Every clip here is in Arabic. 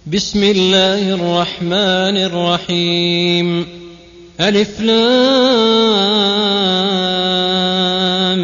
بسم الله الرحمن الرحيم. ألف لام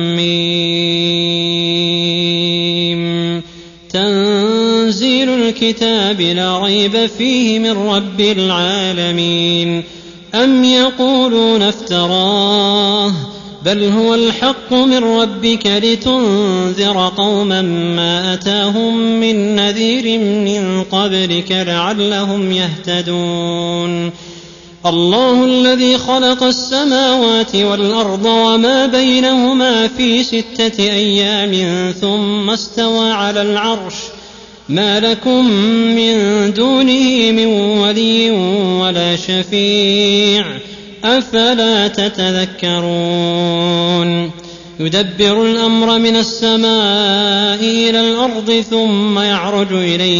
ميم. تنزيل الكتاب لا ريب فيه من رب العالمين. أم يقولون افتراه بل هو الحق من ربك لتنذر قوما ما أتاهم من نذير من قبلك لعلهم يهتدون. الله الذي خلق السماوات والأرض وما بينهما في 6 أيام ثم استوى على العرش ما لكم من دونه من ولي ولا شفيع أفلا تتذكرون. يدبر الأمر من السماء إلى الأرض ثم يعرج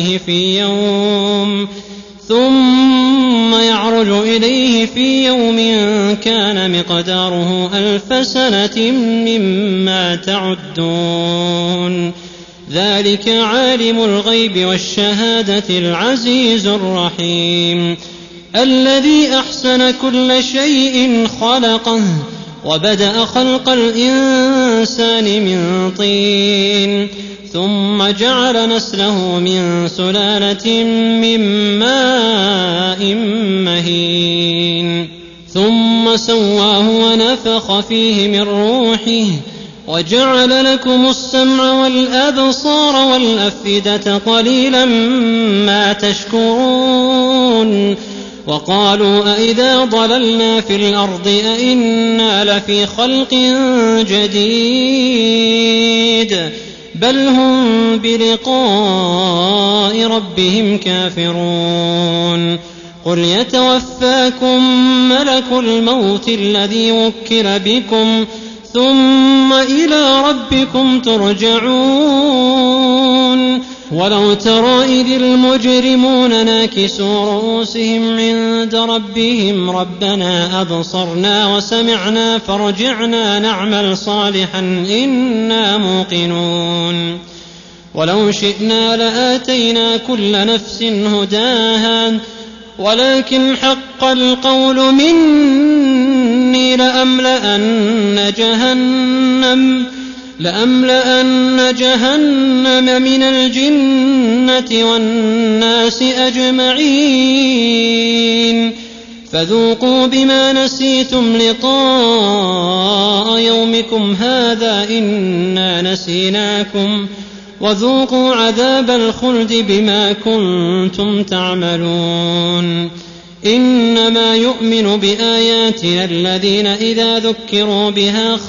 إليه في يوم كان مقداره 1000 سنة مما تعدون. ذلك عالم الغيب والشهادة العزيز الرحيم. الذي أحسن كل شيء خلقه وبدأ خلق الإنسان من طين ثم جعل نسله من سلالة من ماء مهين ثم سواه ونفخ فيه من روحه وجعل لكم السمع والأبصار والأفئدة قليلا ما تشكرون. وقالوا أئذا ضللنا في الأرض أئنا لفي خلق جديد بل هم بلقاء ربهم كافرون. قل يتوفاكم ملك الموت الذي وكل بكم ثم إلى ربكم ترجعون. ولو ترى إذ المجرمون ناكسوا رؤوسهم عند ربهم ربنا أبصرنا وسمعنا فارجعنا نعمل صالحا إنا موقنون. ولو شئنا لآتينا كل نفس هداها ولكن حق القول مني لأملأن جهنم من الجنة والناس أجمعين. فذوقوا بما نسيتم لقاء يومكم هذا إنا نسيناكم وذوقوا عذاب الخلد بما كنتم تعملون. إنما يؤمن بآياتنا الذين إذا ذكروا بها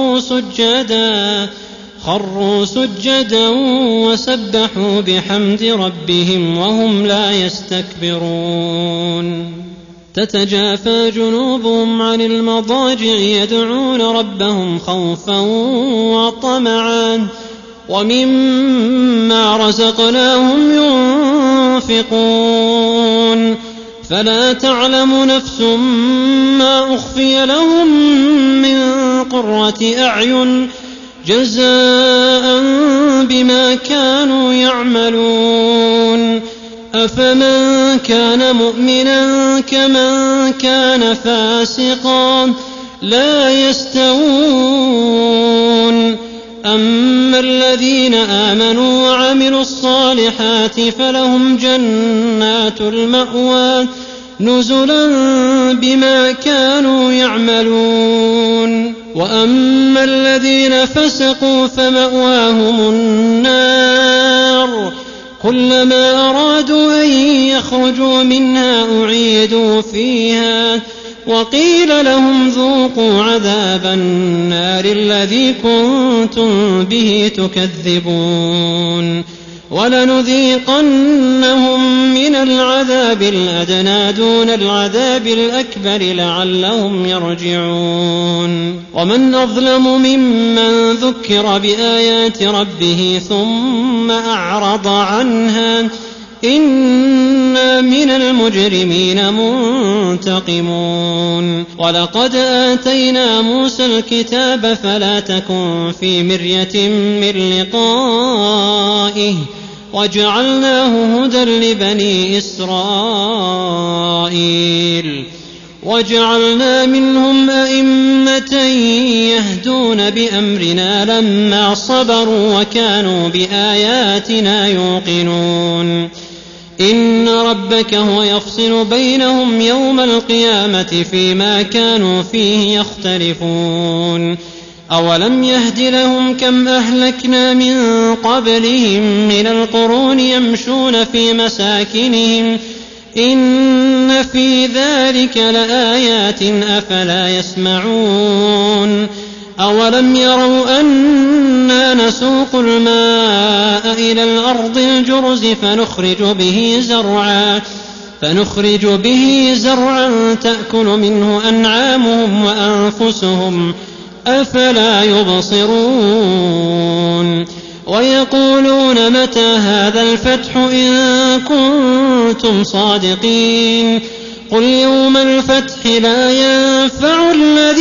خروا سجدا وسبحوا بحمد ربهم وهم لا يستكبرون. تتجافى جنوبهم عن المضاجع يدعون ربهم خوفا وطمعا ومما رزقناهم ينفقون. فلا تعلم نفس ما أخفي لهم من قرة أعين جزاء بما كانوا يعملون. أفمن كان مؤمنا كمن كان فاسقا لا يستوون. أما الذين آمنوا وعملوا الصالحات فلهم جنات المأوى نزلا بما كانوا يعملون. وأما الذين فسقوا فمأواهم النار كلما أرادوا أن يخرجوا منها أعيدوا فيها وقيل لهم ذوقوا عذاب النار الذي كنتم به تكذبون. ولنذيقنهم من العذاب الأدنى دون العذاب الأكبر لعلهم يرجعون. ومن أظلم ممن ذكر بآيات ربه ثم أعرض عنها إنا من المجرمين منتقمون. ولقد آتينا موسى الكتاب فلا تكن في مرية من لقائه وجعلناه هدى لبني إسرائيل وجعلنا منهم أئمة يهدون بأمرنا لما صبروا وكانوا بآياتنا يوقنون إن ربك هو يفصل بينهم يوم القيامة فيما كانوا فيه يختلفون أولم يهد لهم كم أهلكنا من قبلهم من القرون يمشون في مساكنهم إن في ذلك لآيات أفلا يسمعون أولم يروا أنا نسوق الماء إلى الأرض الجرز فنخرج به زرعا تأكل منه أنعامهم وأنفسهم أفلا يبصرون ويقولون متى هذا الفتح إن كنتم صادقين قل يوم الفتح لا ينفع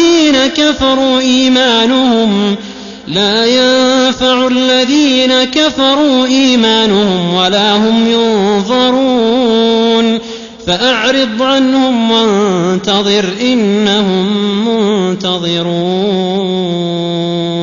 الذين كفروا إيمانهم ولا هم ينظرون فأعرض عنهم وانتظر إنهم منتظرون.